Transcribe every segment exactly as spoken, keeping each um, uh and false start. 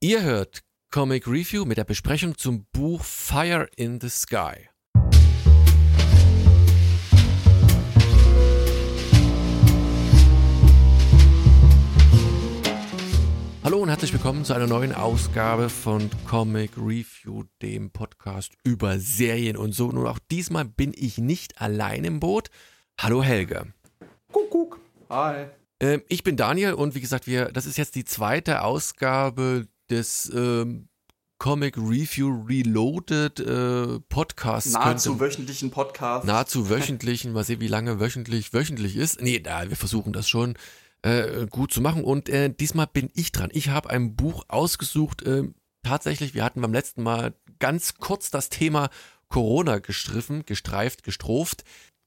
Ihr hört Comic Review mit der Besprechung zum Buch Fire in the Sky. Hallo und herzlich willkommen zu einer neuen Ausgabe von Comic Review, dem Podcast über Serien und so. Und auch diesmal bin ich nicht allein im Boot. Hallo Helge. Kuckuck. Hi. Ähm, ich bin Daniel und wie gesagt, wir, das ist jetzt die zweite Ausgabe des ähm, Comic Review Reloaded äh, Podcasts. Nahezu könnte, wöchentlichen Podcast. Nahezu wöchentlichen, mal sehen, wie lange wöchentlich wöchentlich ist. Nee, da, wir versuchen das schon äh, gut zu machen und äh, diesmal bin ich dran. Ich habe ein Buch ausgesucht, äh, tatsächlich, wir hatten beim letzten Mal ganz kurz das Thema Corona gestriffen, gestreift, gestroft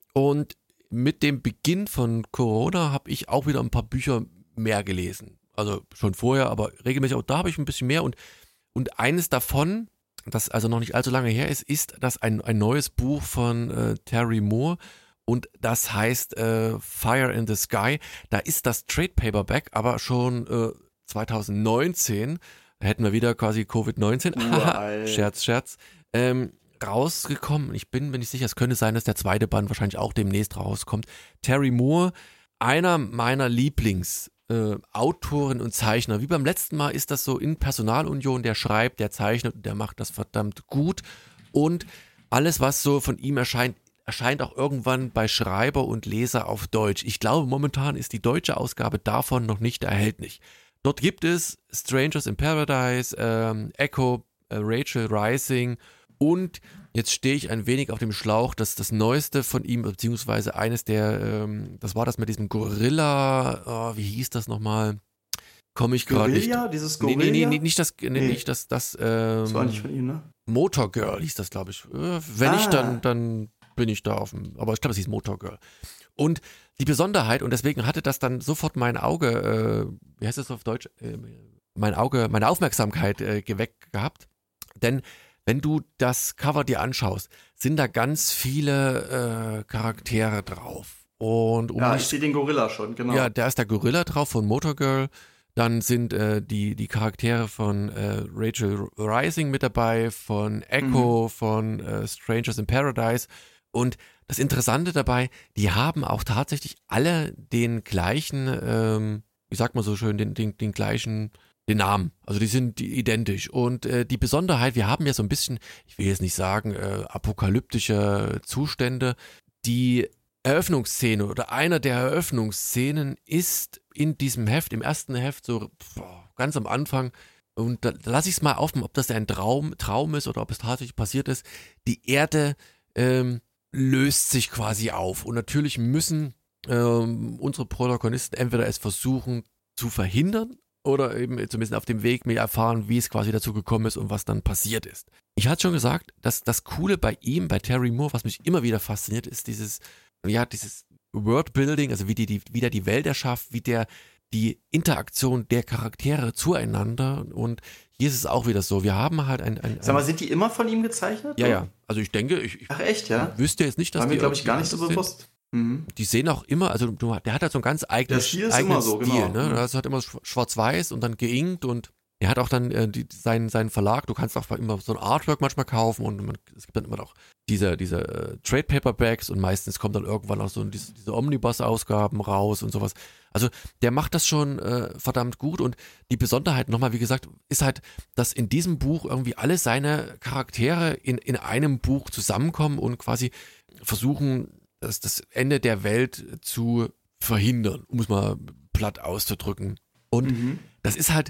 und mit dem Beginn von Corona habe ich auch wieder ein paar Bücher mehr gelesen. Also schon vorher, aber regelmäßig auch da habe ich ein bisschen mehr und, und eines davon, das also noch nicht allzu lange her ist, ist das ein, ein neues Buch von äh, Terry Moore und das heißt äh, Fire in the Sky. Da ist das Trade Paperback aber schon äh, zwanzig neunzehn, da hätten wir wieder quasi Covid neunzehn, Scherz, Scherz, ähm, rausgekommen. Ich bin mir nicht sicher, es könnte sein, dass der zweite Band wahrscheinlich auch demnächst rauskommt. Terry Moore, einer meiner Lieblings Äh, Autoren und Zeichner. Wie beim letzten Mal ist das so in Personalunion, der schreibt, der zeichnet und der macht das verdammt gut und alles, was so von ihm erscheint, erscheint auch irgendwann bei Schreiber und Leser auf Deutsch. Ich glaube, momentan ist die deutsche Ausgabe davon noch nicht erhältlich. Dort gibt es Strangers in Paradise, ähm, Echo, äh, Rachel Rising und jetzt stehe ich ein wenig auf dem Schlauch, dass das Neueste von ihm, beziehungsweise eines der, ähm, das war das mit diesem Gorilla, oh, wie hieß das nochmal? Komme ich gerade nicht. Gorilla? Dieses Gorilla? Nee, nee, nee, nicht das, nee, nee. nicht das, das, ähm, das war nicht von ihm, ne? Motor Girl hieß das, glaube ich. Wenn ah. nicht, dann, dann bin ich da auf dem, aber ich glaube, es hieß Motor Girl. Und die Besonderheit, und deswegen hatte das dann sofort mein Auge, äh, wie heißt das auf Deutsch? Äh, mein Auge, meine Aufmerksamkeit äh, geweckt gehabt, denn wenn du das Cover dir anschaust, sind da ganz viele äh, Charaktere drauf. Und um ja, ich sehe den Gorilla schon, genau. Ja, da ist der Gorilla drauf von Motor Girl. Dann sind äh, die, die Charaktere von äh, Rachel Rising mit dabei, von Echo, mhm. von äh, Strangers in Paradise. Und das Interessante dabei, die haben auch tatsächlich alle den gleichen, ähm, wie sagt man so schön, den, den, den gleichen den Namen, also die sind identisch und äh, die Besonderheit, wir haben ja so ein bisschen, ich will jetzt nicht sagen, äh, apokalyptische Zustände, die Eröffnungsszene oder einer der Eröffnungsszenen ist in diesem Heft, im ersten Heft, so boah, ganz am Anfang und da, da lasse ich es mal offen, ob das ein Traum, Traum ist oder ob es tatsächlich passiert ist, die Erde ähm, löst sich quasi auf und natürlich müssen ähm, unsere Protagonisten entweder es versuchen zu verhindern oder eben zumindest auf dem Weg mir erfahren, wie es quasi dazu gekommen ist und was dann passiert ist. Ich hatte schon gesagt, dass das Coole bei ihm, bei Terry Moore, was mich immer wieder fasziniert, ist dieses, ja, dieses Worldbuilding, also wie die, die wie der die Welt erschafft, wie der die Interaktion der Charaktere zueinander und hier ist es auch wieder so, wir haben halt ein... ein, ein Sag mal, sind die immer von ihm gezeichnet? Ja, oder? ja, also ich denke, ich, ich Ach echt, ja? wüsste jetzt nicht, dass War die... mir, glaube ich, gar nicht so sind. bewusst. Mhm. Die sehen auch immer, also du, der hat halt so einen ganz eigenen Der Stil ist eigenen immer so, Stil, genau. ne? Das hat immer schwarz-weiß und dann geinkt und er hat auch dann äh, die, seinen, seinen Verlag, du kannst auch immer so ein Artwork manchmal kaufen und man, es gibt dann immer noch diese, diese äh, Trade Paperbacks und meistens kommt dann irgendwann auch so diese, diese Omnibus-Ausgaben raus und sowas. Also der macht das schon äh, verdammt gut und die Besonderheit nochmal, wie gesagt, ist halt, dass in diesem Buch irgendwie alle seine Charaktere in, in einem Buch zusammenkommen und quasi versuchen, das, das Ende der Welt zu verhindern, um es mal platt auszudrücken. Und mhm. das ist halt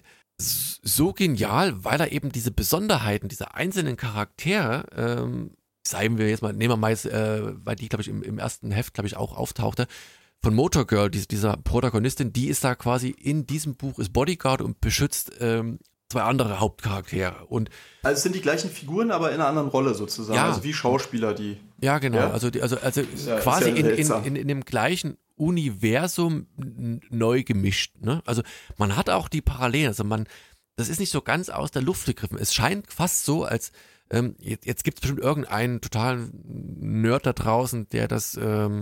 so genial, weil er eben diese Besonderheiten, diese einzelnen Charaktere, ähm, sagen wir jetzt mal, nehmen wir mal, äh, weil die, glaube ich, im, im ersten Heft, glaube ich, auch auftauchte, von Motor Girl, die, dieser Protagonistin, die ist da quasi in diesem Buch, ist Bodyguard und beschützt ähm, zwei andere Hauptcharaktere. Und also es sind die gleichen Figuren, aber in einer anderen Rolle sozusagen, ja, also wie Schauspieler, die... Ja, genau, ja? also, die, also, also ja, quasi ja in, in, in, in dem gleichen Universum n- neu gemischt. Ne? Also man hat auch die Parallelen, also man, das ist nicht so ganz aus der Luft gegriffen. Es scheint fast so, als ähm, jetzt, jetzt gibt es bestimmt irgendeinen totalen Nerd da draußen, der das ähm,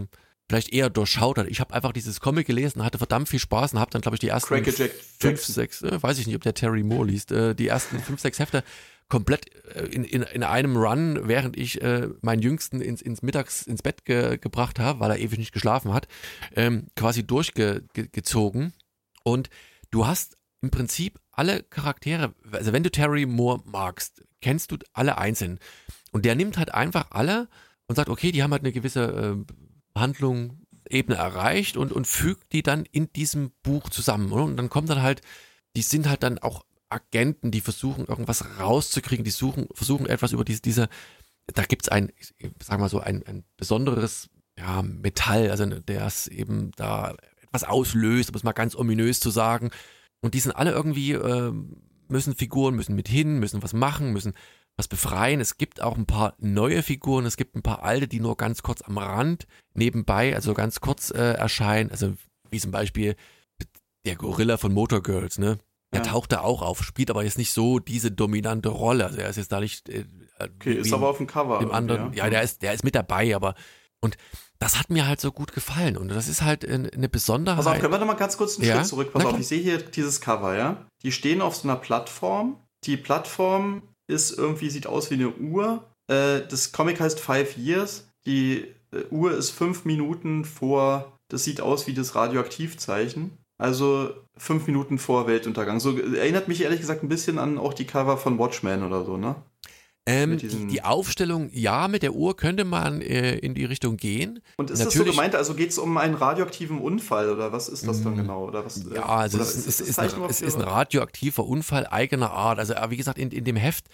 vielleicht eher durchschaut hat. Ich habe einfach dieses Comic gelesen, hatte verdammt viel Spaß und habe dann, glaube ich, die ersten Craig Jack fünf, Jackson. sechs, äh, weiß ich nicht, ob der Terry Moore liest, äh, die ersten fünf, sechs Hefte komplett äh, in, in, in einem Run, während ich äh, meinen Jüngsten ins, ins Mittags ins Bett ge, gebracht habe, weil er ewig nicht geschlafen hat, ähm, quasi durchgezogen. Und du hast im Prinzip alle Charaktere, also wenn du Terry Moore magst, kennst du alle einzeln. Und der nimmt halt einfach alle und sagt, okay, die haben halt eine gewisse äh, Handlung, Ebene erreicht und, und fügt die dann in diesem Buch zusammen. Oder? Und dann kommt dann halt, die sind halt dann auch Agenten, die versuchen irgendwas rauszukriegen, die suchen, versuchen etwas über diese, diese da gibt's ein, ich sag mal so, ein, ein besonderes ja, Metall, also der es eben da etwas auslöst, um es mal ganz ominös zu sagen. Und die sind alle irgendwie, äh, müssen Figuren, müssen mit hin, müssen was machen, müssen was befreien. Es gibt auch ein paar neue Figuren, es gibt ein paar alte, die nur ganz kurz am Rand nebenbei, also ganz kurz äh, erscheinen. Also wie zum Beispiel der Gorilla von Motor Girls, ne? Der ja. taucht da auch auf, spielt aber jetzt nicht so diese dominante Rolle. Also er ist jetzt da nicht. Äh, okay, ist aber auf dem Cover. Dem anderen, ja, ja der, ist, der ist mit dabei, aber. Und das hat mir halt so gut gefallen. Und das ist halt eine Besonderheit. Pass auf, können wir noch mal ganz kurz einen ja? Schritt zurück? Pass auf, ich sehe hier dieses Cover, ja? Die stehen auf so einer Plattform. Die Plattform ist irgendwie, sieht aus wie eine Uhr. Äh, das Comic heißt Five Years. Die äh, Uhr ist fünf Minuten vor, das sieht aus wie das Radioaktivzeichen. Also fünf Minuten vor Weltuntergang. So erinnert mich ehrlich gesagt ein bisschen an auch die Cover von Watchmen oder so, ne? Ähm, die, die Aufstellung, ja, mit der Uhr könnte man äh, in die Richtung gehen. Und ist Natürlich, das so gemeint, also geht es um einen radioaktiven Unfall oder was ist das dann genau? Oder was, ja, also oder es, ist, ist, ist, ist, ein, es ist ein radioaktiver Unfall eigener Art. Also wie gesagt, in, in dem Heft,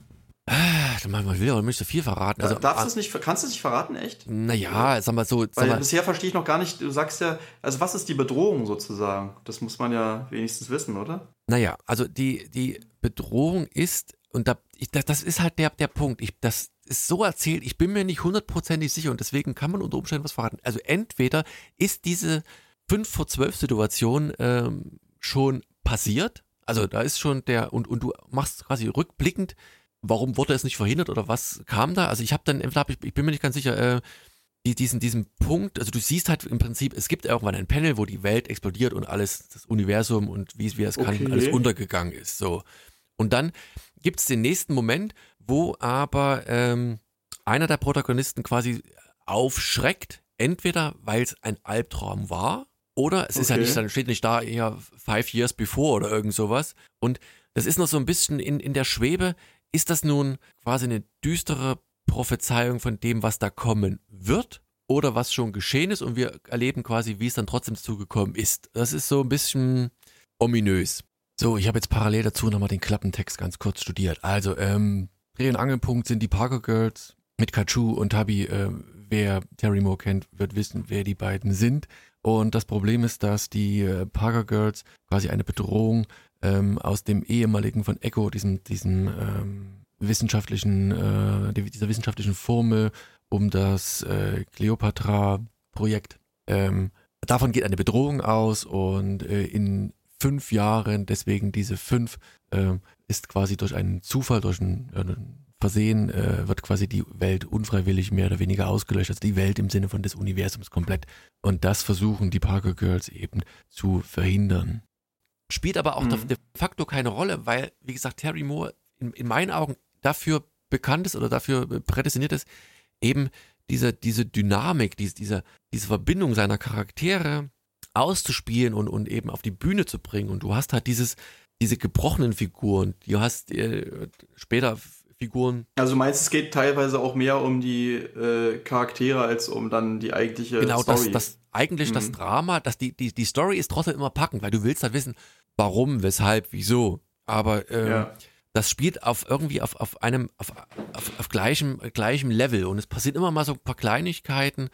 äh, man will aber nicht so viel verraten. Also, Darfst du's nicht, kannst du es nicht verraten, echt? Naja, sag mal so. Sag Weil mal, bisher verstehe ich noch gar nicht, du sagst ja, also was ist die Bedrohung sozusagen? Das muss man ja wenigstens wissen, oder? Naja, also die, die Bedrohung ist, und da, ich, das, das ist halt der, der Punkt, ich, das ist so erzählt, ich bin mir nicht hundertprozentig sicher und deswegen kann man unter Umständen was verraten. Also entweder ist diese fünf vor zwölf Situation ähm, schon passiert, also da ist schon der, und, und du machst quasi rückblickend, warum wurde es nicht verhindert oder was kam da? Also ich habe dann, ich, ich bin mir nicht ganz sicher, äh, die, diesen, diesen Punkt, also du siehst halt im Prinzip, es gibt irgendwann ein Panel, wo die Welt explodiert und alles, das Universum und wie, wie es kann, Okay. alles untergegangen ist, so. Und dann gibt es den nächsten Moment, wo aber ähm, einer der Protagonisten quasi aufschreckt, entweder weil es ein Albtraum war oder es ist ja Okay. nicht, dann steht nicht da eher five years before oder irgend sowas. Und das ist noch so ein bisschen in, in der Schwebe. Ist das nun quasi eine düstere Prophezeiung von dem, was da kommen wird oder was schon geschehen ist und wir erleben quasi, wie es dann trotzdem zugekommen ist. Das ist so ein bisschen ominös. So, ich habe jetzt parallel dazu nochmal den Klappentext ganz kurz studiert. Also, ähm, Dreh- und Angelpunkt sind die Parker Girls mit Kachu und Tabi. Äh, wer Terry Moore kennt, wird wissen, wer die beiden sind. Und das Problem ist, dass die äh, Parker Girls quasi eine Bedrohung ähm, aus dem ehemaligen von Echo, diesem, diesem ähm, wissenschaftlichen, äh, dieser wissenschaftlichen Formel um das äh, Cleopatra-Projekt. Ähm, davon geht eine Bedrohung aus und äh, in fünf Jahren, deswegen diese fünf, äh, ist quasi durch einen Zufall, durch ein, äh, ein Versehen, äh, wird quasi die Welt unfreiwillig mehr oder weniger ausgelöscht, also die Welt im Sinne von des Universums komplett. Und das versuchen die Parker Girls eben zu verhindern. Spielt aber auch Mhm. de facto keine Rolle, weil, wie gesagt, Terry Moore in, in meinen Augen dafür bekannt ist oder dafür prädestiniert ist, eben diese, diese Dynamik, diese, diese, diese Verbindung seiner Charaktere auszuspielen und, und eben auf die Bühne zu bringen. Und du hast halt dieses, diese gebrochenen Figuren, du hast äh, später Figuren. Also du meinst, es geht teilweise auch mehr um die äh, Charaktere als um dann die eigentliche Genau, Story. das, das eigentlich Mhm. das Drama, dass die, die, die Story ist trotzdem immer packend, weil du willst halt wissen, warum, weshalb, wieso. Aber ähm, Ja. das spielt auf irgendwie auf, auf einem, auf, auf, auf gleichem, gleichem Level. Und es passiert immer mal so ein paar Kleinigkeiten,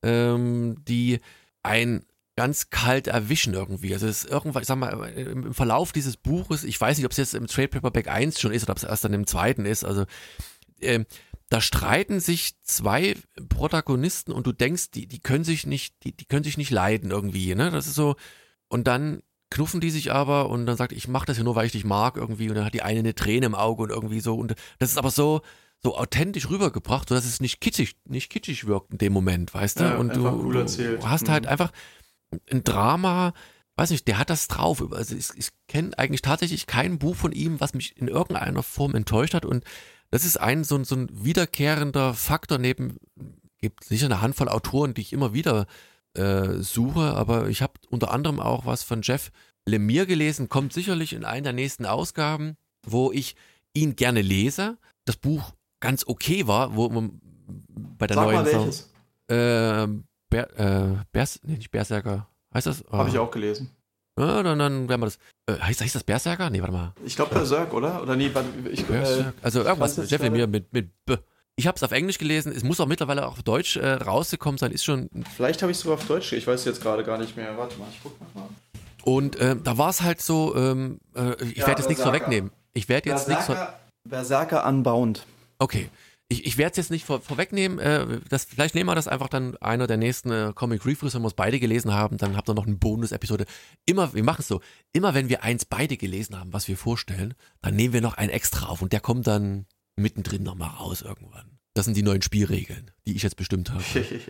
ähm, die ein ganz kalt erwischen irgendwie. Also es ist irgendwann, ich sag mal, im Verlauf dieses Buches, ich weiß nicht, ob es jetzt im Trade Paperback eins schon ist oder ob es erst dann im zweiten ist, also ähm, da streiten sich zwei Protagonisten und du denkst, die, die können sich nicht, die, die können sich nicht leiden irgendwie, ne? Das ist so, und dann knuffen die sich aber und dann sagt, ich mache das ja nur, weil ich dich mag irgendwie und dann hat die eine eine Träne im Auge und irgendwie so und das ist aber so, so authentisch rübergebracht, sodass es nicht kitschig, nicht kitschig wirkt in dem Moment, weißt du? Ja, und du, cool erzählt. du hast halt mhm. einfach ein Drama, weiß nicht, der hat das drauf. Also ich, ich kenne eigentlich tatsächlich kein Buch von ihm, was mich in irgendeiner Form enttäuscht hat. Und das ist ein so, ein so ein wiederkehrender Faktor neben, gibt sicher eine Handvoll Autoren, die ich immer wieder äh, suche, aber ich habe unter anderem auch was von Jeff Lemire gelesen, kommt sicherlich in einer der nächsten Ausgaben, wo ich ihn gerne lese. Das Buch ganz okay war, wo man bei der Sag neuen mal welches. Äh, Ber, äh, Bers, nee, nicht Berserker. Heißt das? Oh. Habe ich auch gelesen. Ja, dann, dann werden wir das. Äh, heißt, heißt das Berserker? Nee, warte mal. Ich glaube Berserk, oder? Oder nee, ich, äh, also irgendwas mit Jeff Lemire mit, mit B. Ich habe es auf Englisch gelesen. Es muss auch mittlerweile auch auf Deutsch äh, rausgekommen sein. Ist schon. Vielleicht habe ich es sogar auf Deutsch. Ich weiß jetzt gerade gar nicht mehr. Warte mal, ich guck mal. Und äh, da war es halt so. Ähm, äh, ich ja, werde jetzt nichts vorwegnehmen. Ich werde jetzt nichts vor Berserker Unbound. Okay. Ich, ich werde es jetzt nicht vor, vorwegnehmen, äh, das, vielleicht nehmen wir das einfach dann einer der nächsten äh, Comic Reviews, wenn wir es beide gelesen haben, dann habt ihr noch eine Bonus-Episode. Immer, wir machen es so, immer wenn wir eins beide gelesen haben, was wir vorstellen, dann nehmen wir noch einen extra auf und der kommt dann mittendrin nochmal raus irgendwann. Das sind die neuen Spielregeln, die ich jetzt bestimmt habe.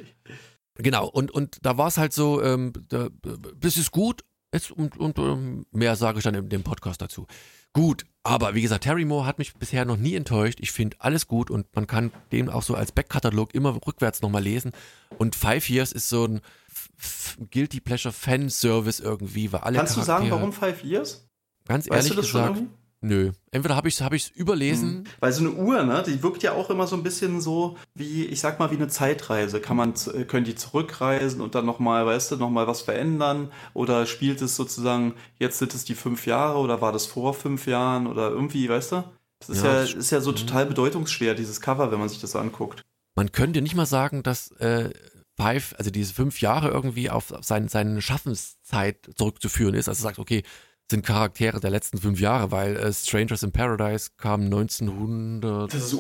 Genau, und, und da war es halt so, ähm, da, das ist gut, jetzt, und, und ähm, mehr sage ich dann in dem Podcast dazu. Gut, aber wie gesagt, Terry Moore hat mich bisher noch nie enttäuscht. Ich finde alles gut und man kann den auch so als Backkatalog immer rückwärts nochmal lesen. Und Five Years ist so ein F- Guilty Pleasure Fanservice irgendwie, weil alle Kannst Charaktere, du sagen, warum Five Years? Ganz Weißt ehrlich du das gesagt, schon nö. Entweder habe ich es hab ich's überlesen. Mhm. Weil so eine Uhr, ne, die wirkt ja auch immer so ein bisschen so wie, ich sag mal, wie eine Zeitreise. Kann man, können die zurückreisen und dann nochmal, weißt du, nochmal was verändern? Oder spielt es sozusagen, jetzt sind es die fünf Jahre oder war das vor fünf Jahren oder irgendwie, weißt du? Das ist Ja, ja, das- ist ja so total bedeutungsschwer, dieses Cover, wenn man sich das so anguckt. Man könnte nicht mal sagen, dass äh, Five, also diese fünf Jahre irgendwie auf, auf sein, seine Schaffenszeit zurückzuführen ist. Also sagt, okay, sind Charaktere der letzten fünf Jahre, weil äh, Strangers in Paradise kam neunzehnhundertdreiundneunzig Das ist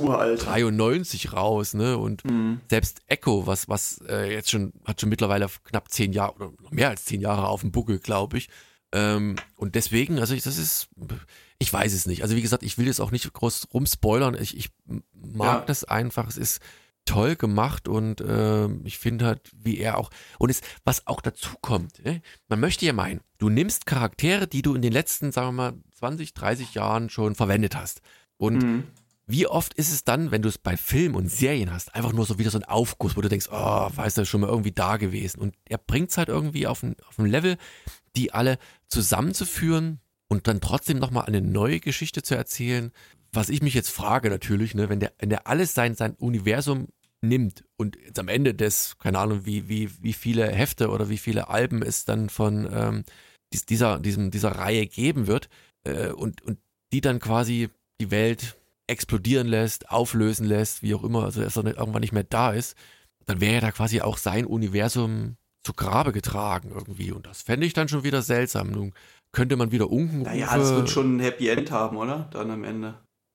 uralt. raus, ne? Und Mhm. selbst Echo, was, was äh, jetzt schon, hat schon mittlerweile knapp zehn Jahre oder noch mehr als zehn Jahre auf dem Buckel, glaube ich. Ähm, und deswegen, also ich, das ist, ich weiß es nicht. Also wie gesagt, ich will jetzt auch nicht groß rumspoilern. Ich, ich mag Ja. das einfach. Es ist toll gemacht und äh, ich finde halt, wie er auch, und es, was auch dazu kommt, ne? Man möchte ja meinen, du nimmst Charaktere, die du in den letzten, sagen wir mal, zwanzig, dreißig Jahren schon verwendet hast. Und Mhm. wie oft ist es dann, wenn du es bei Filmen und Serien hast, einfach nur so wieder so ein Aufguss, wo du denkst, oh, weißt du, schon mal irgendwie da gewesen. Und er bringt es halt irgendwie auf ein, auf ein Level, die alle zusammenzuführen und dann trotzdem nochmal eine neue Geschichte zu erzählen. Was ich mich jetzt frage natürlich, ne, wenn der, wenn der alles sein, sein Universum nimmt und jetzt am Ende des, keine Ahnung, wie, wie, wie viele Hefte oder wie viele Alben es dann von ähm, dies, dieser, diesem, dieser Reihe geben wird äh, und, und die dann quasi die Welt explodieren lässt, auflösen lässt, wie auch immer, also dass er nicht, irgendwann nicht mehr da ist, dann wäre ja da quasi auch sein Universum zu Grabe getragen irgendwie. Und das fände ich dann schon wieder seltsam. Nun könnte man wieder Unkenrufe... Naja, das wird schon ein Happy End haben, oder? Dann am Ende.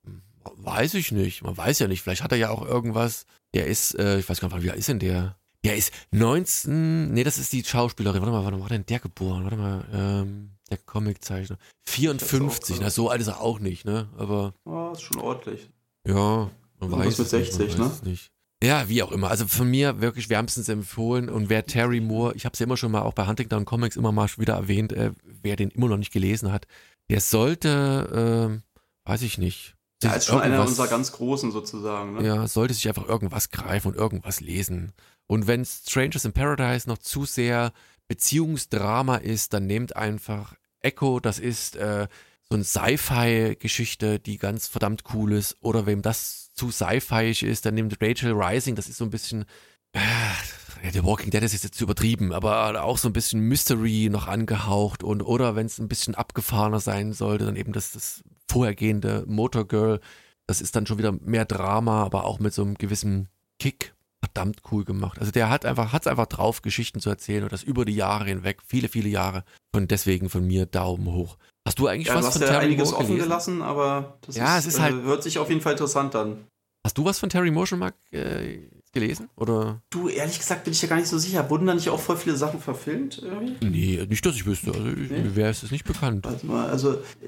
Weiß ich nicht. Man weiß ja nicht. Vielleicht hat er ja auch irgendwas. Der ist, äh, ich weiß gar nicht, wie alt ist denn der? Der ist neunzehn, nee, das ist die Schauspielerin. Warte mal, wann war denn der geboren? Warte mal, ähm, der Comiczeichner. vierundfünfzig, na so alt ist er auch nicht, ne? Aber... Oh, ist schon ordentlich. Ja, man Irgendwas weiß mit es nicht, man sechzig, weiß ne? es nicht. Ja, wie auch immer. Also von mir wirklich wärmstens empfohlen. Und wer Terry Moore, ich habe es ja immer schon mal auch bei Huntington Comics immer mal wieder erwähnt, äh, wer den immer noch nicht gelesen hat, der sollte, äh, weiß ich nicht. Ja, sich ist schon einer irgendwas- unserer ganz Großen sozusagen, ne? Ja, sollte sich einfach irgendwas greifen und irgendwas lesen. Und wenn Strangers in Paradise noch zu sehr Beziehungsdrama ist, dann nehmt einfach Echo, das ist äh, so eine Sci-Fi-Geschichte, die ganz verdammt cool ist. Oder wem das zu sci-fi ist, dann nehmt Rachel Rising, das ist so ein bisschen, äh, ja, The Walking Dead ist jetzt zu übertrieben, aber auch so ein bisschen Mystery noch angehaucht. Und oder wenn es ein bisschen abgefahrener sein sollte, dann eben das, das vorhergehende Motor Girl, das ist dann schon wieder mehr Drama, aber auch mit so einem gewissen Kick. Verdammt cool gemacht. Also der hat einfach, hat's einfach drauf, Geschichten zu erzählen und das über die Jahre hinweg, viele, viele Jahre. Und deswegen von mir Daumen hoch. Hast du eigentlich Ja, was du hast von ja Terry einiges Moore offen gelesen? gelassen, aber das Ja, ist, es ist äh, halt- hört sich auf jeden Fall interessant an. Hast du was von Terry Moore schon mal äh, gelesen? Oder? Du, ehrlich gesagt bin ich ja gar nicht so sicher. Wurden da nicht auch voll viele Sachen verfilmt irgendwie? Nee, nicht, dass ich wüsste. Also ich, Nee? mir wäre es nicht bekannt. Warte mal, also ich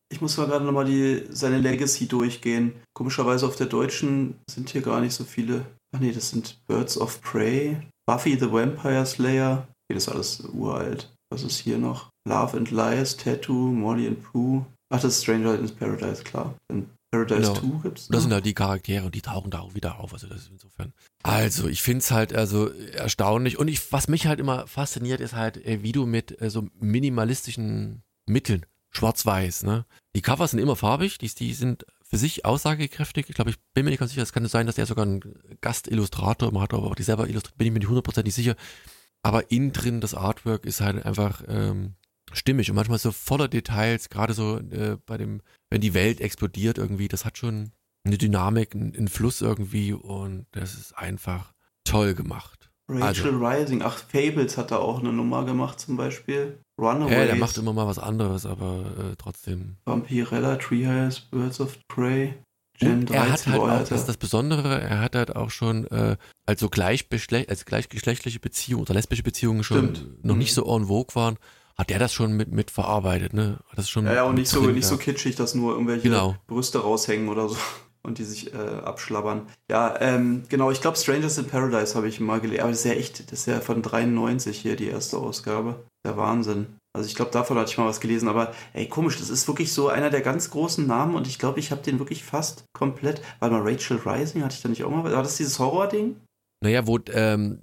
Ich muss mal gerade nochmal die, seine Legacy durchgehen. Komischerweise auf der deutschen sind hier gar nicht so viele. Ach nee, das sind Birds of Prey, Buffy the Vampire Slayer. Okay, das ist alles uralt. Was ist hier noch? Love and Lies, Tattoo, Molly and Pooh. Ach, das ist Stranger in Paradise, klar. Dann Paradise Genau. zwei gibt's. Das sind halt die Charaktere und die tauchen da auch wieder auf. Also das ist insofern. Also ich finde es halt also erstaunlich. Und ich, was mich halt immer fasziniert, ist halt, wie du mit äh, so minimalistischen Mitteln, schwarz-weiß, ne? Die Covers sind immer farbig, die, die sind für sich aussagekräftig. Ich glaube, ich bin mir nicht ganz sicher, es kann sein, dass der sogar einen Gastillustrator immer hat, aber auch die selber illustriert, bin ich mir nicht hundertprozentig sicher. Aber innen drin, das Artwork ist halt einfach ähm, stimmig und manchmal so voller Details, gerade so äh, bei dem, wenn die Welt explodiert irgendwie, das hat schon eine Dynamik, einen, einen Fluss irgendwie und das ist einfach toll gemacht. Rachel also, Rising, ach, Fables hat da auch eine Nummer gemacht zum Beispiel. Runaways. Ja, der macht immer mal was anderes, aber äh, trotzdem. Vampirella, Treehouse, Birds of Prey. Und er hat halt auch, das ist das Besondere, er hat halt auch schon äh, als so gleichbeschle- als gleichgeschlechtliche Beziehungen oder lesbische Beziehungen schon Stimmt. noch mhm. nicht so en vogue waren, hat der das schon mit, mit verarbeitet, ne? Hat das schon ja, ja, und nicht, drin, so, nicht ja. so kitschig, dass nur irgendwelche genau. Brüste raushängen oder so und die sich äh, abschlabbern. Ja, ähm, genau, ich glaube Strangers in Paradise habe ich mal gelesen, aber das ist ja echt, das ist ja von dreiundneunzig hier, die erste Ausgabe. Der Wahnsinn. Also ich glaube, davon hatte ich mal was gelesen, aber ey, komisch, das ist wirklich so einer der ganz großen Namen und ich glaube, ich habe den wirklich fast komplett, weil mal Rachel Rising, hatte ich da nicht auch mal, war das dieses Horror-Ding? Naja, wo ähm,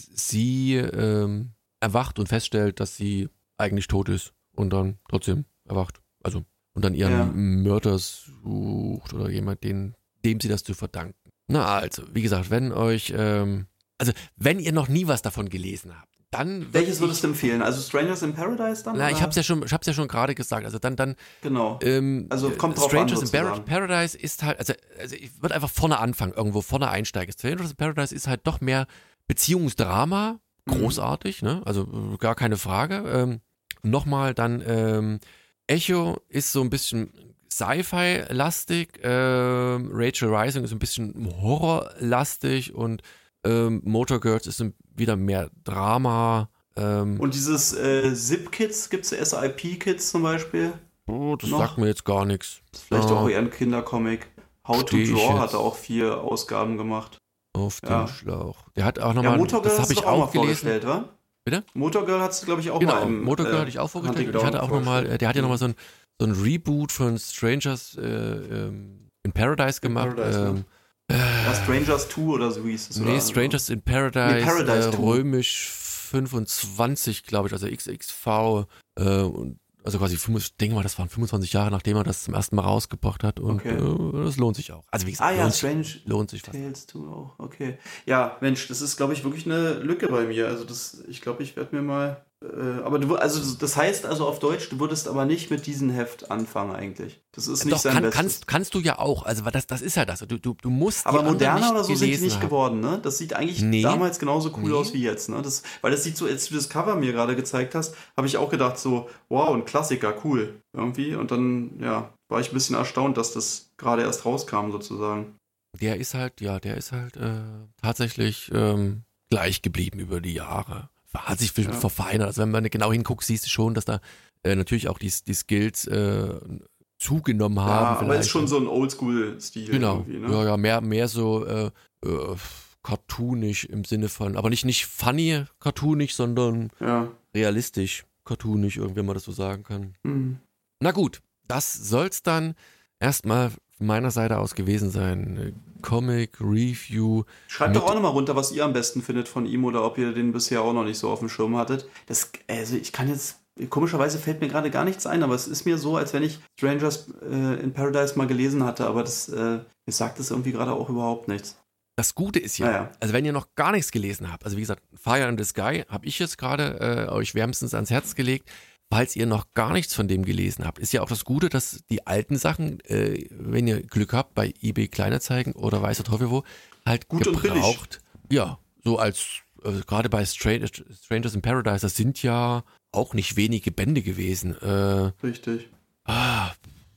sie ähm, erwacht und feststellt, dass sie eigentlich tot ist und dann trotzdem erwacht, also und dann ihren ja. Mörder sucht oder jemand, den, dem sie das zu verdanken. Na also, wie gesagt, wenn euch, ähm, also wenn ihr noch nie was davon gelesen habt, dann welches würdest du empfehlen? Also Strangers in Paradise dann? Na, oder? ich hab's ja schon, ich hab's ja schon gerade gesagt. Also dann, dann. Genau. Ähm, also kommt drauf Strangers an, in Par- Paradise ist halt, also, also ich würde einfach vorne anfangen, irgendwo vorne einsteigen. Strangers in Paradise ist halt doch mehr Beziehungsdrama, großartig, mhm. ne? Also gar keine Frage. Ähm, Nochmal dann ähm, Echo ist so ein bisschen Sci-Fi-lastig, ähm, Rachel Rising ist ein bisschen Horror-lastig und ähm, Motor Girls ist wieder mehr Drama. Ähm, und dieses äh, Zip-Kids, gibt es S I P-Kids zum Beispiel? Oh, das noch? sagt mir jetzt gar nichts. Das ist vielleicht ah. auch eher ein Kindercomic. How to Draw hat er auch vier Ausgaben gemacht. Auf ja. dem Schlauch. Der hat auch nochmal, ja, Motor Girl das habe ich auch, auch gelesen. Wa? Bitte? Motor Girl hat es, glaube ich, auch genau, mal im, Motor Girl äh, hatte ich auch vorgestellt. Ich hatte auch nochmal, der hat ja nochmal so ein, so ein Reboot von Strangers äh, ähm, in Paradise gemacht. In Paradise, ähm, ja. Ja, Strangers zwei oder so hieß es. Nee, oder? Strangers in Paradise, nee, Paradise äh, römisch fünfundzwanzig, glaube ich, also X X V. Äh, und also quasi, ich denke mal, das waren fünfundzwanzig Jahre, nachdem er das zum ersten Mal rausgebracht hat. Und okay. äh, das lohnt sich auch. Also wie gesagt, ah, ja, lohnt, Strange lohnt sich fast. Tales zwei auch, okay. Ja, Mensch, das ist, glaube ich, wirklich eine Lücke bei mir. Also das, ich glaube, ich werde mir mal... Äh, aber du, also das heißt also auf Deutsch, du würdest aber nicht mit diesem Heft anfangen eigentlich. Das ist nicht Doch, sein kann, Bestes. Kannst, kannst du ja auch. Also das, das ist ja das. Du, du, du musst aber die moderner nicht oder so sind die nicht haben. geworden, ne? Das sieht eigentlich nee. damals genauso cool nee. aus wie jetzt, ne? Das, weil das sieht so, als du das Cover mir gerade gezeigt hast, habe ich auch gedacht so, wow, ein Klassiker, cool. Irgendwie. Und dann, ja, war ich ein bisschen erstaunt, dass das gerade erst rauskam sozusagen. Der ist halt, ja, der ist halt äh, tatsächlich ähm, gleich geblieben über die Jahre. Hat sich ja. verfeinert. Also wenn man genau hinguckt, siehst du schon, dass da äh, natürlich auch die, die Skills äh, zugenommen haben. Ja, aber ist schon so ein Oldschool-Stil. Genau. Ne? Ja, ja, mehr, mehr so äh, äh, cartoonisch im Sinne von, aber nicht, nicht funny cartoonisch, sondern ja. realistisch cartoonisch, wenn man das so sagen kann. Mhm. Na gut, das soll's dann erstmal von meiner Seite aus gewesen sein. Comic Review. Schreibt doch auch nochmal runter, was ihr am besten findet von ihm oder ob ihr den bisher auch noch nicht so auf dem Schirm hattet. Das, also ich kann jetzt, komischerweise fällt mir gerade gar nichts ein, aber es ist mir so, als wenn ich Strangers äh, in Paradise mal gelesen hatte, aber das, äh, mir sagt das irgendwie gerade auch überhaupt nichts. Das Gute ist ja, ja, also wenn ihr noch gar nichts gelesen habt, also wie gesagt, Fire in the Sky habe ich jetzt gerade äh, euch wärmstens ans Herz gelegt. Falls ihr noch gar nichts von dem gelesen habt, ist ja auch das Gute, dass die alten Sachen, äh, wenn ihr Glück habt, bei eBay Kleinanzeigen oder weiß der Teufel wo, halt gut gebraucht. Ja, so als, äh, gerade bei Str- Strangers in Paradise, das sind ja auch nicht wenige Bände gewesen. Äh, Richtig. Ah,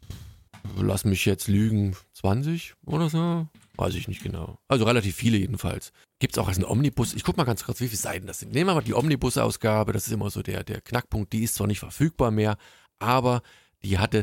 lass mich jetzt lügen, zwanzig oder so? Weiß ich nicht genau. Also relativ viele jedenfalls. Gibt es auch als einen Omnibus? Ich guck mal ganz kurz, wie viele Seiten das sind. Nehmen wir mal die Omnibus-Ausgabe, das ist immer so der, der Knackpunkt. Die ist zwar nicht verfügbar mehr, aber die hatte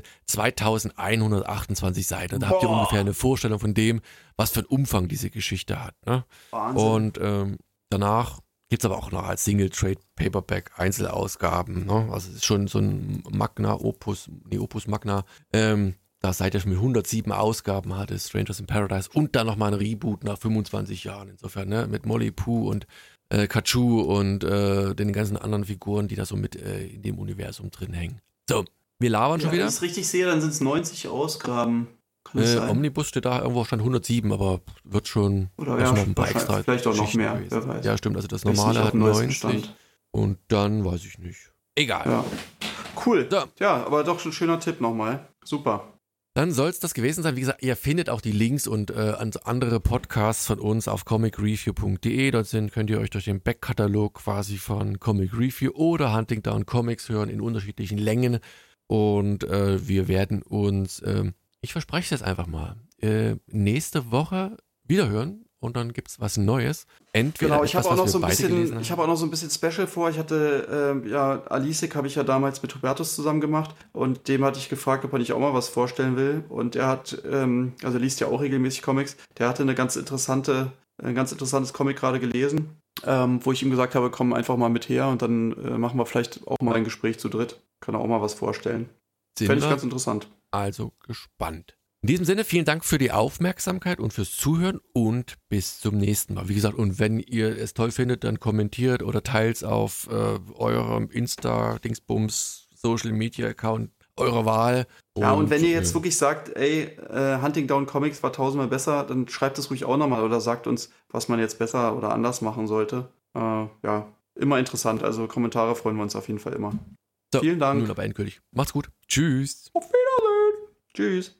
zweitausendeinhundertachtundzwanzig Seiten. Da habt ihr Boah. ungefähr eine Vorstellung von dem, was für einen Umfang diese Geschichte hat. Ne? Wahnsinn. Und ähm, danach gibt es aber auch noch als Single Trade Paperback Einzelausgaben. Ne? Also es ist schon so ein Magna Opus, nee, Opus Magna. Ähm, da seid ihr schon mit hundertsieben Ausgaben hatte, Strangers in Paradise und dann nochmal ein Reboot nach fünfundzwanzig Jahren. Insofern, ne, mit Molly Poo und äh, Kachu und äh, den ganzen anderen Figuren, die da so mit äh, in dem Universum drin hängen. So, wir labern schon Wenn wieder. ich es richtig sehe, dann sind es neunzig Ausgaben. Kann das Äh, sein? Omnibus steht da irgendwo stand hundertsieben, aber wird schon Oder also ja, noch ein paar wahrscheinlich- extra vielleicht auch noch Geschichten mehr, gewesen. wer weiß. Ja, stimmt, also das Ist nicht normale auf hat dem neuesten neunzig Stand. und dann weiß ich nicht. Egal. Ja. Cool. So. Ja, aber doch schon ein schöner Tipp nochmal. Super. Dann soll es das gewesen sein. Wie gesagt, ihr findet auch die Links und äh, andere Podcasts von uns auf comic review punkt de. Dort sind, könnt ihr euch durch den Backkatalog quasi von Comic Review oder Hunting Down Comics hören in unterschiedlichen Längen. Und äh, wir werden uns, äh, ich verspreche es jetzt einfach mal, äh, nächste Woche wiederhören. Und dann gibt es was Neues. Entweder Genau, ich etwas, habe auch was noch wir so ein beide gelesen bisschen, haben. ich habe auch noch so ein bisschen Special vor. Ich hatte, äh, ja, Alisik habe ich ja damals mit Hubertus zusammen gemacht und dem hatte ich gefragt, ob er nicht auch mal was vorstellen will. Und er hat, ähm, also er liest ja auch regelmäßig Comics. Der hatte eine ganz interessante, ein ganz interessantes Comic gerade gelesen, ähm, wo ich ihm gesagt habe, komm einfach mal mit her und dann äh, machen wir vielleicht auch mal ein Gespräch zu dritt. Kann er auch mal was vorstellen. Sind Fände ich wir ganz interessant. also gespannt. In diesem Sinne, vielen Dank für die Aufmerksamkeit und fürs Zuhören und bis zum nächsten Mal. Wie gesagt, und wenn ihr es toll findet, dann kommentiert oder teilt es auf äh, eurem Insta-Dingsbums Social-Media-Account eurer Wahl. Ja, und wenn ihr jetzt äh, wirklich sagt, ey, äh, Hunting Down Comics war tausendmal besser, dann schreibt es ruhig auch nochmal oder sagt uns, was man jetzt besser oder anders machen sollte. Äh, ja, immer interessant. Also Kommentare freuen wir uns auf jeden Fall immer. so, Vielen Dank. Nun aber endgültig. Macht's gut. Tschüss. Auf Wiedersehen. Tschüss.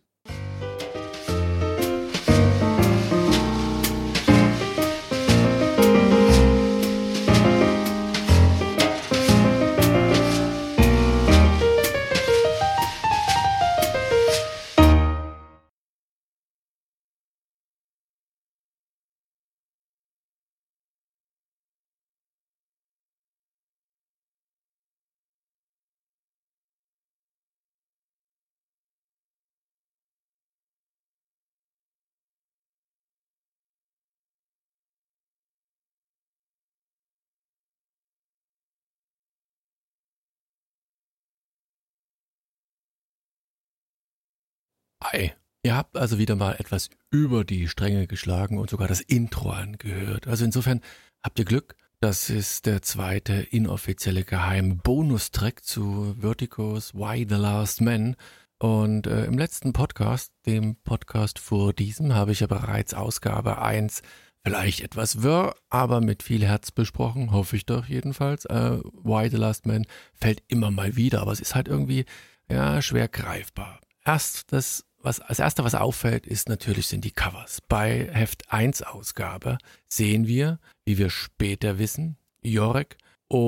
Hi. Ihr habt also wieder mal etwas über die Stränge geschlagen und sogar das Intro angehört. Also insofern habt ihr Glück. Das ist der zweite inoffizielle geheime Bonustrack zu Vertigos Why the Last Man. Und äh, im letzten Podcast, dem Podcast vor diesem, habe ich ja bereits Ausgabe eins vielleicht etwas wirr, aber mit viel Herz besprochen, hoffe ich doch jedenfalls. Äh, Why the Last Man fällt immer mal wieder, aber es ist halt irgendwie ja schwer greifbar. Erst das, was als erste, was auffällt, ist natürlich sind die Covers. Bei Heft eins Ausgabe sehen wir, wie wir später wissen, Yorick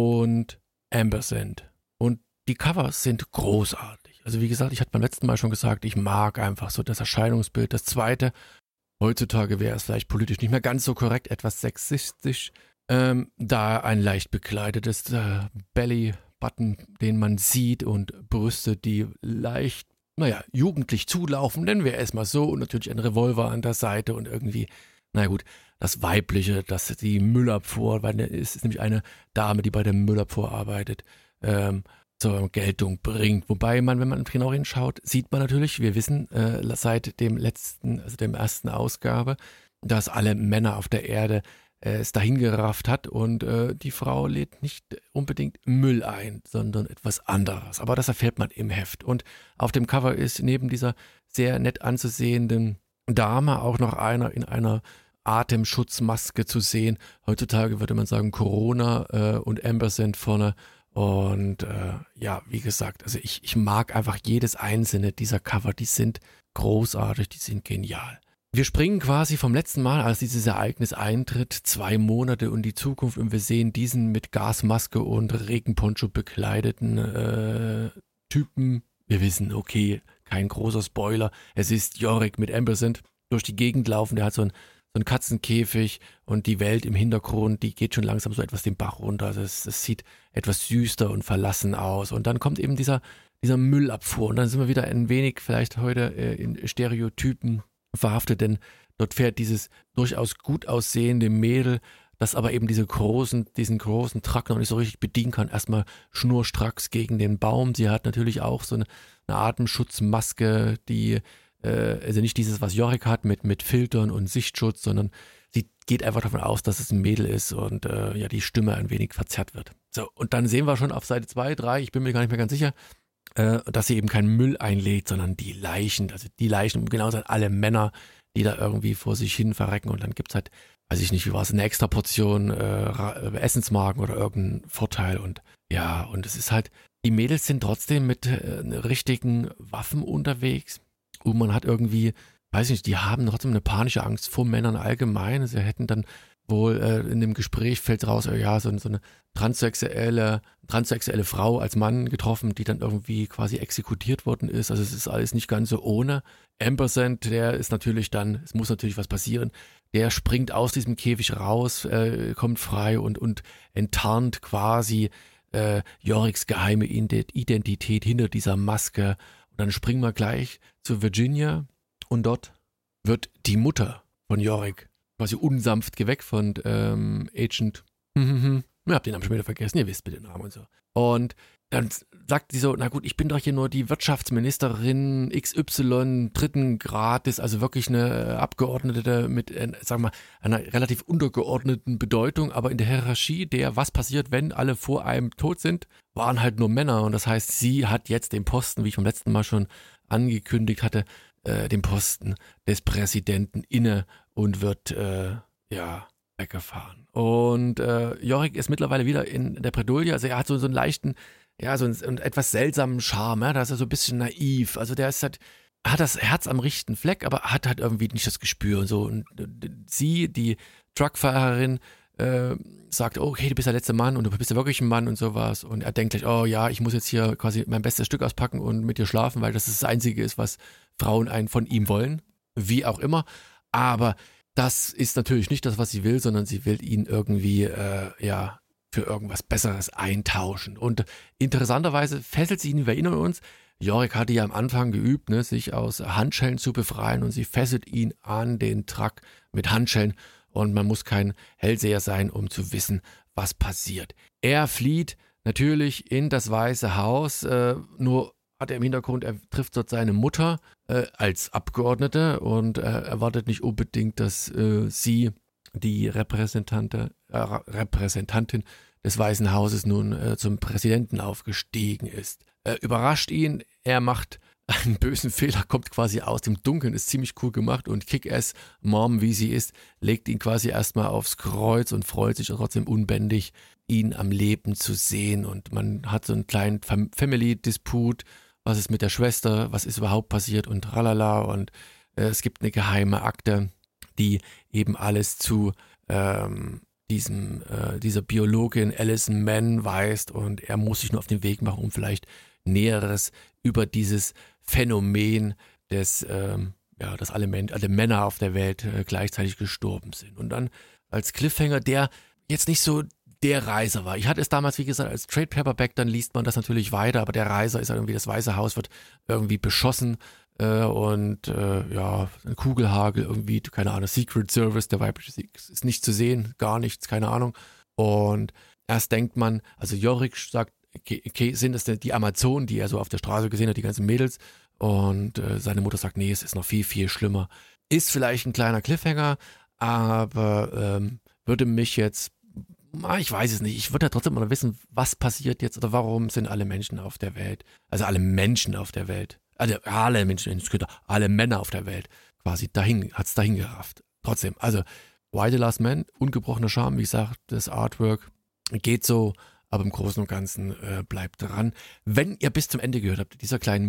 und Ambersand. Und die Covers sind großartig. Also wie gesagt, ich hatte beim letzten Mal schon gesagt, ich mag einfach so das Erscheinungsbild. Das zweite, heutzutage wäre es vielleicht politisch nicht mehr ganz so korrekt, etwas sexistisch, ähm, da ein leicht bekleidetes äh, Belly-Button, den man sieht und Brüste, die leicht, naja, jugendlich zulaufen, nennen wir es mal so, und natürlich ein Revolver an der Seite und irgendwie, na gut, das Weibliche, das die Müllabfuhr, weil es ist nämlich eine Dame, die bei der Müllabfuhr arbeitet, ähm, zur Geltung bringt. Wobei man, wenn man genau hinschaut, sieht man natürlich, wir wissen äh, seit dem letzten, also dem ersten Ausgabe, dass alle Männer auf der Erde äh, es dahin gerafft hat und äh, die Frau lädt nicht unbedingt Müll ein, sondern etwas anderes. Aber das erfährt man im Heft. Und auf dem Cover ist neben dieser sehr nett anzusehenden Dame auch noch einer in einer Atemschutzmaske zu sehen. Heutzutage würde man sagen Corona äh, und Ambersand vorne. Und äh, ja, wie gesagt, also ich, ich mag einfach jedes einzelne dieser Cover, die sind großartig, die sind genial. Wir springen quasi vom letzten Mal, als dieses Ereignis eintritt, zwei Monate in die Zukunft und wir sehen diesen mit Gasmaske und Regenponcho bekleideten äh, Typen. Wir wissen, okay, kein großer Spoiler, es ist Yorick mit Ambersand durch die Gegend laufen, der hat so ein so ein Katzenkäfig und die Welt im Hintergrund, die geht schon langsam so etwas den Bach runter. Also es, es sieht etwas düster und verlassen aus. Und dann kommt eben dieser, dieser Müllabfuhr. Und dann sind wir wieder ein wenig vielleicht heute äh, in Stereotypen verhaftet, denn dort fährt dieses durchaus gut aussehende Mädel, das aber eben diese großen, diesen großen Truck noch nicht so richtig bedienen kann, erstmal schnurstracks gegen den Baum. Sie hat natürlich auch so eine, eine Atemschutzmaske, die, äh, also nicht dieses, was Yorick hat mit, mit Filtern und Sichtschutz, sondern sie geht einfach davon aus, dass es ein Mädel ist und äh, ja, die Stimme ein wenig verzerrt wird. So, und dann sehen wir schon auf Seite zwei, drei, ich bin mir gar nicht mehr ganz sicher, äh, dass sie eben keinen Müll einlädt, sondern die Leichen, also die Leichen, genauso alle Männer, die da irgendwie vor sich hin verrecken und dann gibt's halt, weiß ich nicht, wie war es, eine extra Portion äh, Essensmarken oder irgendein Vorteil und ja, und es ist halt, die Mädels sind trotzdem mit äh, richtigen Waffen unterwegs und man hat irgendwie, weiß ich nicht, die haben trotzdem eine panische Angst vor Männern allgemein. Sie hätten dann wohl äh, in dem Gespräch fällt raus, äh, ja, so, so eine transsexuelle, transsexuelle Frau als Mann getroffen, die dann irgendwie quasi exekutiert worden ist. Also es ist alles nicht ganz so ohne. Ampersand, der ist natürlich dann, es muss natürlich was passieren, der springt aus diesem Käfig raus, äh, kommt frei und, und enttarnt quasi äh, Yoricks geheime Identität hinter dieser Maske. Und dann springen wir gleich zu Virginia und dort wird die Mutter von Yorick quasi unsanft geweckt von ähm, Agent, hm, ich hab den Namen schon wieder vergessen, ihr wisst mit den Namen und so. Und dann sagt sie so, na gut, ich bin doch hier nur die Wirtschaftsministerin X Y dritten Grades, also wirklich eine Abgeordnete mit, äh, sagen wir mal, einer relativ untergeordneten Bedeutung, aber in der Hierarchie der, was passiert, wenn alle vor einem tot sind, waren halt nur Männer und das heißt, sie hat jetzt den Posten, wie ich beim letzten Mal schon angekündigt hatte, äh, den Posten des Präsidenten inne und wird, äh, ja, weggefahren. Und äh, Yorick ist mittlerweile wieder in der Bredouille, also er hat so, so einen leichten, ja, so einen, so einen etwas seltsamen Charme, ja, da ist er so ein bisschen naiv, also der ist halt, hat das Herz am richtigen Fleck, aber hat halt irgendwie nicht das Gespür und so. Und sie, die Truckfahrerin, äh, sagt, oh, okay, du bist der letzte Mann und du bist ja wirklich ein Mann und sowas. Und er denkt gleich, oh ja, ich muss jetzt hier quasi mein bestes Stück auspacken und mit dir schlafen, weil das das Einzige ist, was Frauen einen von ihm wollen. Wie auch immer. Aber das ist natürlich nicht das, was sie will, sondern sie will ihn irgendwie, äh, ja, für irgendwas Besseres eintauschen. Und interessanterweise fesselt sie ihn, wir erinnern uns, Yorick hatte ja am Anfang geübt, ne, sich aus Handschellen zu befreien und sie fesselt ihn an den Truck mit Handschellen und man muss kein Hellseher sein, um zu wissen, was passiert. Er flieht natürlich in das Weiße Haus, äh, nur hat er im Hintergrund, er trifft dort seine Mutter äh, als Abgeordnete und äh, erwartet nicht unbedingt, dass äh, sie, die Repräsentante, äh, Repräsentantin des Weißen Hauses, nun äh, zum Präsidenten aufgestiegen ist. Äh, überrascht ihn, er macht einen bösen Fehler, kommt quasi aus dem Dunkeln, ist ziemlich cool gemacht und Kick-Ass Mom, wie sie ist, legt ihn quasi erstmal aufs Kreuz und freut sich trotzdem unbändig, ihn am Leben zu sehen und man hat so einen kleinen Fam- Family-Disput, was ist mit der Schwester, was ist überhaupt passiert und tralala und äh, es gibt eine geheime Akte, die eben alles zu ähm, diesem, äh, dieser Biologin Alison Mann weist und er muss sich nur auf den Weg machen, um vielleicht Näheres über dieses Phänomen des, ähm, ja, dass alle, Men- alle Männer auf der Welt äh, gleichzeitig gestorben sind. Und dann als Cliffhanger, der jetzt nicht so der Reiser war. Ich hatte es damals, wie gesagt, als Trade Paperback, dann liest man das natürlich weiter, aber der Reiser ist halt irgendwie, das Weiße Haus wird irgendwie beschossen äh, und äh, ja, ein Kugelhagel irgendwie, keine Ahnung, Secret Service, der weibliche ist nicht zu sehen, gar nichts, keine Ahnung. Und erst denkt man, also Yorick sagt, okay, okay, sind das denn die Amazonen, die er so auf der Straße gesehen hat, die ganzen Mädels? Und äh, seine Mutter sagt, nee, es ist noch viel, viel schlimmer. Ist vielleicht ein kleiner Cliffhanger, aber ähm, würde mich jetzt, ich weiß es nicht, ich würde ja trotzdem mal wissen, was passiert jetzt oder warum sind alle Menschen auf der Welt, also alle Menschen auf der Welt, also alle Menschen, alle Männer auf der Welt, quasi dahin, hat's dahin gerafft. Trotzdem, also Why the Last Man, ungebrochener Charme, wie gesagt, das Artwork geht so, aber im Großen und Ganzen äh, bleibt dran. Wenn ihr bis zum Ende gehört habt, dieser kleinen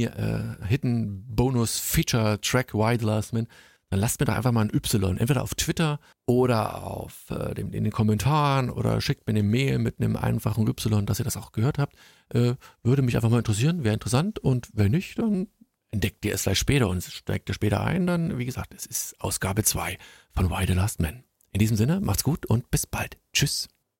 Mini-Hidden-Bonus-Feature-Track Why the Last Man, dann lasst mir doch einfach mal ein Y, entweder auf Twitter oder auf äh, dem, in den Kommentaren oder schickt mir eine Mail mit einem einfachen Y, dass ihr das auch gehört habt. Äh, würde mich einfach mal interessieren, wäre interessant und wenn nicht, dann entdeckt ihr es vielleicht später und steigt ihr später ein, dann, wie gesagt, es ist Ausgabe zwei von Why the Last Man. In diesem Sinne, macht's gut und bis bald. Tschüss.